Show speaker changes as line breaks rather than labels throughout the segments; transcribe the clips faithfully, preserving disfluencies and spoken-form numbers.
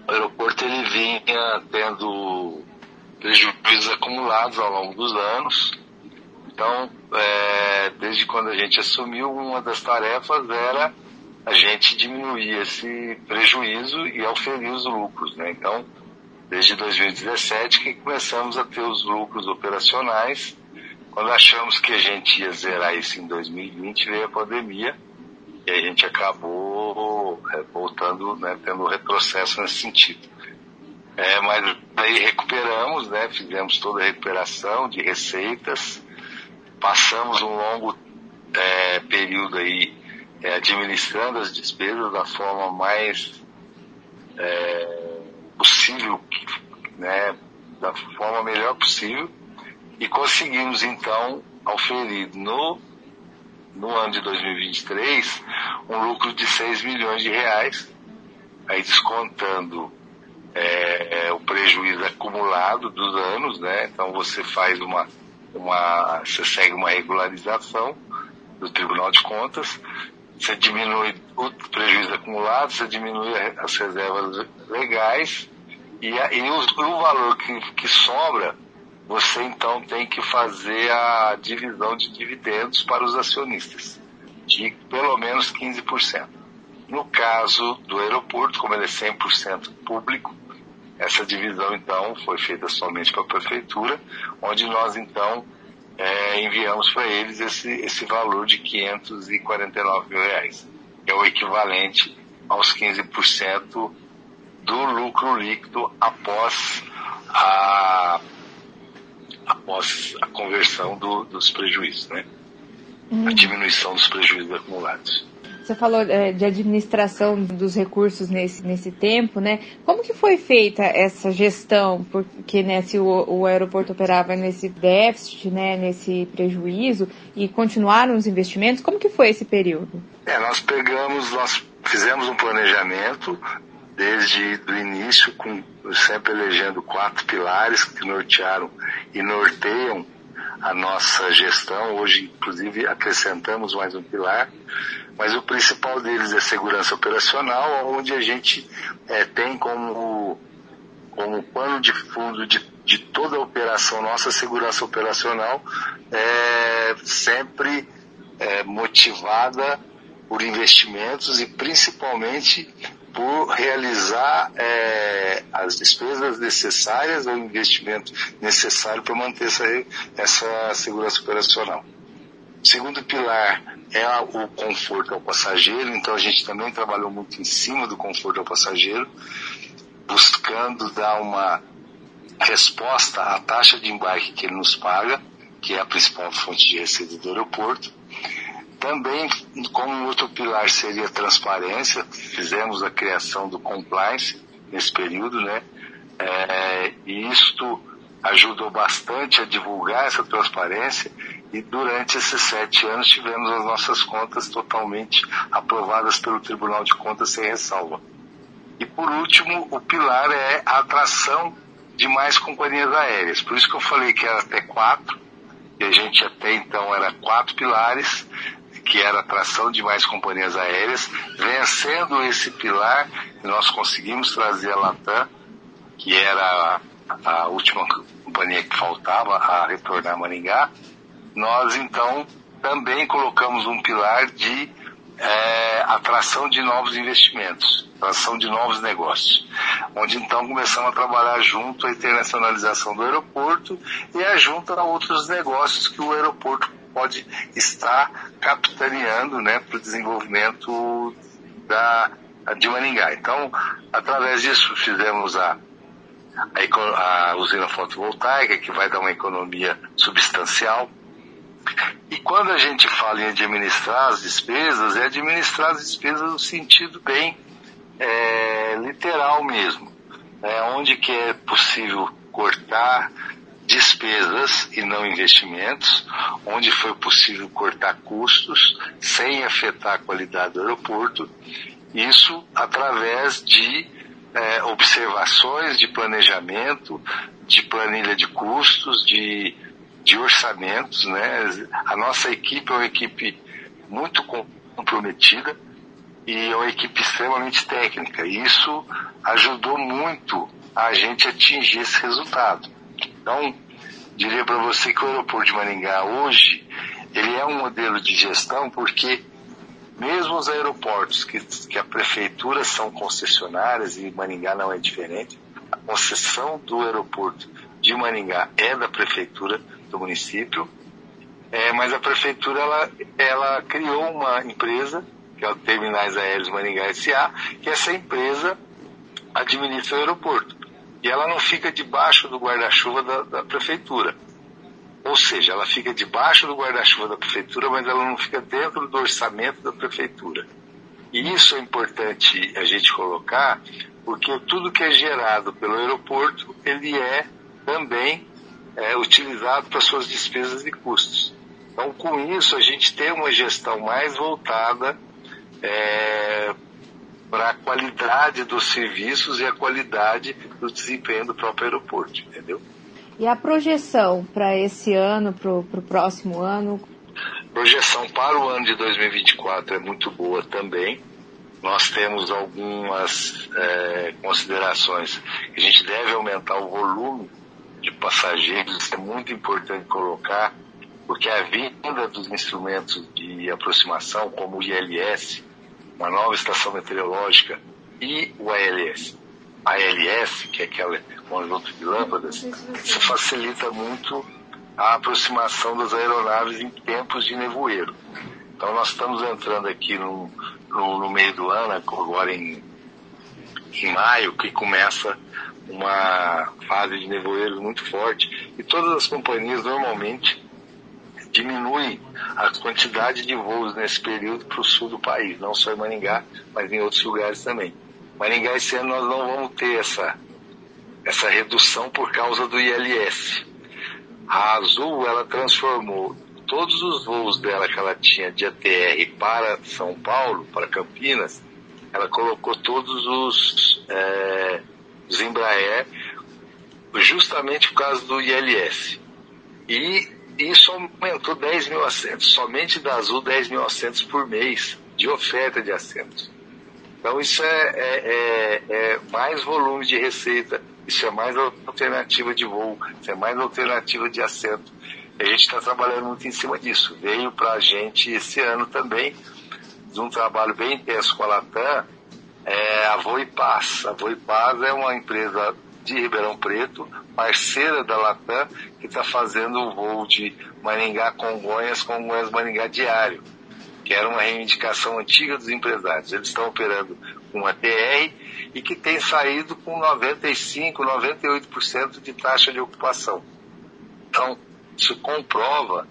o aeroporto ele vinha tendo prejuízos acumulados ao longo dos anos. Então, é, desde quando a gente assumiu, uma das tarefas era a gente diminuir esse prejuízo e auferir os lucros, né? Então, desde dois mil e dezessete que começamos a ter os lucros operacionais. Quando achamos que a gente ia zerar isso em dois mil e vinte, veio a pandemia e a gente acabou é, voltando, né, tendo um retrocesso nesse sentido. É, mas aí recuperamos, né, fizemos toda a recuperação de receitas, passamos um longo é, período aí é, administrando as despesas da forma mais é, possível, né, da forma melhor possível, e conseguimos então auferir no, no ano de dois mil e vinte e três um lucro de seis milhões de reais, aí descontando é, é, o prejuízo acumulado dos anos, né? Então você faz uma, uma, você segue uma regularização do Tribunal de Contas, você diminui o prejuízo acumulado, você diminui as reservas legais e, a, e o, o valor que, que sobra, você então tem que fazer a divisão de dividendos para os acionistas, de pelo menos quinze por cento. No caso do aeroporto, como ele é cem por cento público, essa divisão então foi feita somente para a prefeitura, onde nós então é, enviamos para eles esse, esse valor de quinhentos e quarenta e nove mil reais, que é o equivalente aos quinze por cento do lucro líquido após a, após a conversão do, dos prejuízos, né? Hum. A diminuição dos prejuízos acumulados.
Você falou é, de administração dos recursos nesse, nesse tempo, né? Como que foi feita essa gestão? Porque, né, se o, o aeroporto operava nesse déficit, né, nesse prejuízo, e continuaram os investimentos, como que foi esse período?
É, nós pegamos, nós fizemos um planejamento desde o início, com, sempre elegendo quatro pilares que nortearam e norteiam a nossa gestão. Hoje, inclusive, acrescentamos mais um pilar, mas o principal deles é segurança operacional, onde a gente é, tem como, como pano de fundo de, de toda a operação, nossa segurança operacional é sempre é, motivada por investimentos e principalmente por realizar é, as despesas necessárias ou investimento necessário para manter essa, essa segurança operacional. O segundo pilar é o conforto ao passageiro, então a gente também trabalhou muito em cima do conforto ao passageiro, buscando dar uma resposta à taxa de embarque que ele nos paga, que é a principal fonte de receita do aeroporto. Também, como outro pilar seria a transparência, fizemos a criação do compliance nesse período, né? É, e isto ajudou bastante a divulgar essa transparência, e durante esses sete anos tivemos as nossas contas totalmente aprovadas pelo Tribunal de Contas sem ressalva. E por último, o pilar é a atração de mais companhias aéreas. Por isso que eu falei que era até quatro, e a gente até então era quatro pilares, que era a atração de mais companhias aéreas. Vencendo esse pilar, nós conseguimos trazer a Latam, que era a, a última companhia que faltava a retornar a Maringá. Nós, então, também colocamos um pilar de é, atração de novos investimentos, atração de novos negócios, onde, então, começamos a trabalhar junto à internacionalização do aeroporto e a junto a outros negócios que o aeroporto pode estar capitaneando, né, para o desenvolvimento da, de Maringá. Então, através disso, fizemos a, a, a usina fotovoltaica, que vai dar uma economia substancial. E quando a gente fala em administrar as despesas, é administrar as despesas no sentido bem é, literal mesmo, é, onde que é possível cortar despesas e não investimentos, onde foi possível cortar custos sem afetar a qualidade do aeroporto, isso através de é, observações de planejamento, de planilha de custos, de de orçamentos, né? A nossa equipe é uma equipe muito comprometida, e é uma equipe extremamente técnica. Isso ajudou muito a gente a atingir esse resultado. Então, diria para você que o aeroporto de Maringá hoje, ele é um modelo de gestão porque mesmo os aeroportos que, que a prefeitura são concessionárias, e Maringá não é diferente, a concessão do aeroporto de Maringá é da prefeitura do município, é, mas a prefeitura ela, ela criou uma empresa, que é o Terminais Aéreos Maringá S A, que essa empresa administra o aeroporto. E ela não fica debaixo do guarda-chuva da, da prefeitura. Ou seja, ela fica debaixo do guarda-chuva da prefeitura, mas ela não fica dentro do orçamento da prefeitura. E isso é importante a gente colocar, porque tudo que é gerado pelo aeroporto, ele é também é, utilizado para suas despesas e custos. Então, com isso, a gente tem uma gestão mais voltada é, para a qualidade dos serviços e a qualidade do desempenho do próprio aeroporto, entendeu?
E a projeção para esse ano, para o próximo ano?
A projeção para o ano de dois mil e vinte e quatro é muito boa também. Nós temos algumas é, considerações. A gente deve aumentar o volume de passageiros, isso é muito importante colocar, porque a vinda dos instrumentos de aproximação, como o I L S, uma nova estação meteorológica, e o A L S. A L S, que é aquele conjunto de lâmpadas, isso facilita muito a aproximação das aeronaves em tempos de nevoeiro. Então nós estamos entrando aqui no, no, no meio do ano, agora em, em maio, que começa uma fase de nevoeiro muito forte, e todas as companhias normalmente diminuem a quantidade de voos nesse período para o sul do país, não só em Maringá, mas em outros lugares também. Maringá, esse ano nós não vamos ter essa, essa redução por causa do I L S. A Azul, ela transformou todos os voos dela que ela tinha de A T R para São Paulo, para Campinas, ela colocou todos os, é, os Embraer justamente por causa do I L S. E isso aumentou dez mil assentos, somente da Azul dez mil assentos por mês de oferta de assentos. Então isso é, é, é, é mais volume de receita, isso é mais alternativa de voo, isso é mais alternativa de assento. E a gente está trabalhando muito em cima disso. Veio para a gente esse ano também, de um trabalho bem intenso com a Latam, é a Voipaz. A Voipaz é uma empresa de Ribeirão Preto, parceira da Latam, que está fazendo o voo de Maringá-Congonhas, Congonhas-Maringá diário, que era uma reivindicação antiga dos empresários. Eles estão operando com A T R e que tem saído com noventa e cinco por cento, noventa e oito por cento de taxa de ocupação. Então, isso comprova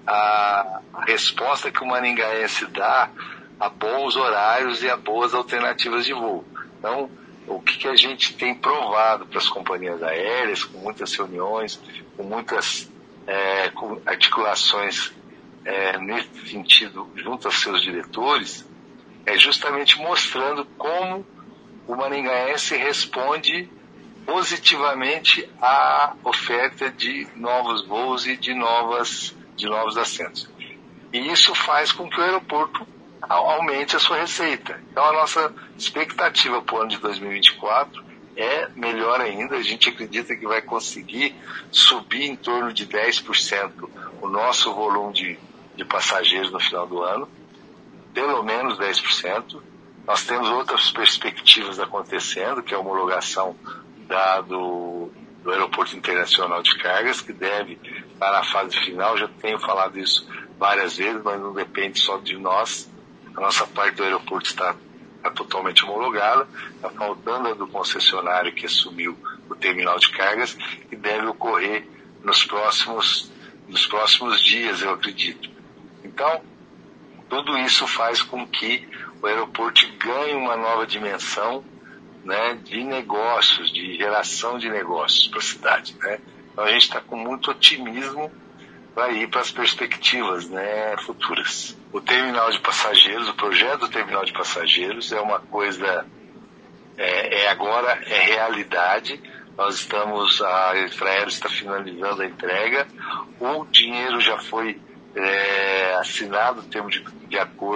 a resposta que o maringaense dá a bons horários e a boas alternativas de voo. Então, o que, que a gente tem provado para as companhias aéreas, com muitas reuniões, com muitas é, com articulações é, nesse sentido junto aos seus diretores, é justamente mostrando como o maringaense responde positivamente à oferta de novos voos e de, novas, de novos assentos. E isso faz com que o aeroporto aumente a sua receita. Então a nossa expectativa para o ano de dois mil e vinte e quatro é melhor ainda. A gente acredita que vai conseguir subir em torno de dez por cento o nosso volume de, de passageiros no final do ano, pelo menos dez por cento. Nós temos outras perspectivas acontecendo, que é a homologação da, do, do Aeroporto Internacional de Cargas, que deve estar na fase final. Já tenho falado isso várias vezes, mas não depende só de nós. A nossa parte do aeroporto está, está totalmente homologada, está faltando a do concessionário que assumiu o terminal de cargas, e deve ocorrer nos próximos, nos próximos dias, eu acredito. Então, tudo isso faz com que o aeroporto ganhe uma nova dimensão, né, de negócios, de geração de negócios para a cidade, né? Então a gente está com muito otimismo para ir para as perspectivas, né, futuras. O terminal de passageiros, o projeto do terminal de passageiros é uma coisa, é, é agora é realidade. Nós estamos, a Infraero está finalizando a entrega, o dinheiro já foi é, assinado, o termo de, de acordo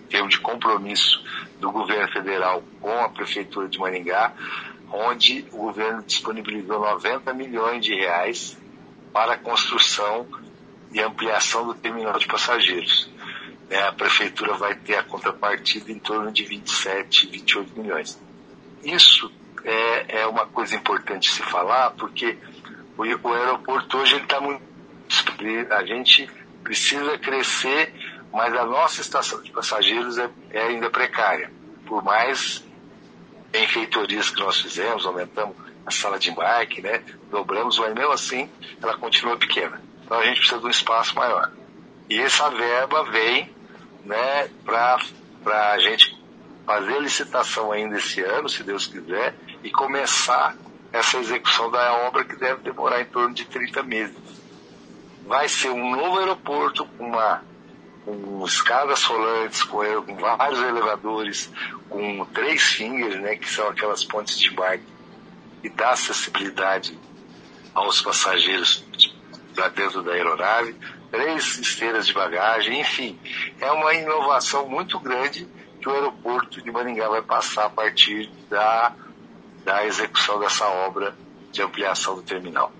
termo de compromisso do governo federal com a Prefeitura de Maringá, onde o governo disponibilizou noventa milhões de reais para a construção e ampliação do terminal de passageiros. A Prefeitura vai ter a contrapartida em torno de vinte e sete, vinte e oito milhões. Isso é, é uma coisa importante se falar, porque o, o aeroporto hoje está muito... A gente precisa crescer, mas a nossa estação de passageiros é, é ainda precária. Por mais benfeitorias que nós fizemos, aumentamos a sala de embarque, né? Dobramos, mas mesmo assim ela continua pequena. Então a gente precisa de um espaço maior. E essa verba vem, né, para a gente fazer a licitação ainda esse ano, se Deus quiser, e começar essa execução da obra, que deve demorar em torno de trinta meses. Vai ser um novo aeroporto com, uma, com escadas rolantes, com, com vários elevadores, com três fingers, né, que são aquelas pontes de embarque, e dá acessibilidade aos passageiros lá dentro da aeronave, três esteiras de bagagem, enfim, é uma inovação muito grande que o aeroporto de Maringá vai passar a partir da, da execução dessa obra de ampliação do terminal.